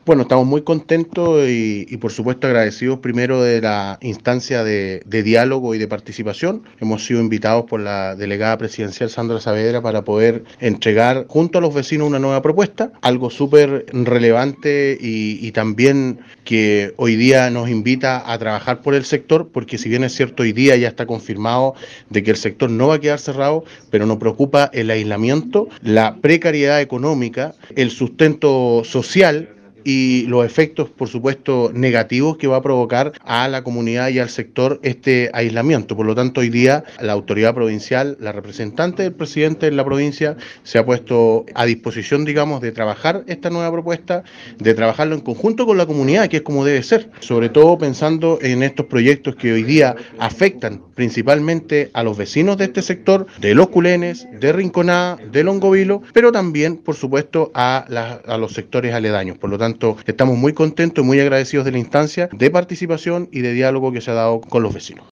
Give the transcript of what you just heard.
Bueno, estamos muy contentos y por supuesto agradecidos primero de la instancia de diálogo y de participación. Hemos sido invitados por la delegada presidencial Sandra Saavedra para poder entregar junto a los vecinos una nueva propuesta, algo súper relevante y también que hoy día nos invita a trabajar por el sector, porque si bien es cierto hoy día ya está confirmado de que el sector no va a quedar cerrado, pero nos preocupa el aislamiento, la precariedad económica, el sustento social y los efectos, por supuesto, negativos que va a provocar a la comunidad y al sector este aislamiento. Por lo tanto, hoy día la autoridad provincial, la representante del presidente en la provincia, se ha puesto a disposición, digamos, de trabajar esta nueva propuesta, de trabajarlo en conjunto con la comunidad, que es como debe ser, sobre todo pensando en estos proyectos que hoy día afectan principalmente a los vecinos de este sector, de Los Culenes, de Rinconá, de Longovilo, pero también, por supuesto, a los sectores aledaños. Por lo tanto, estamos muy contentos y muy agradecidos de la instancia de participación y de diálogo que se ha dado con los vecinos.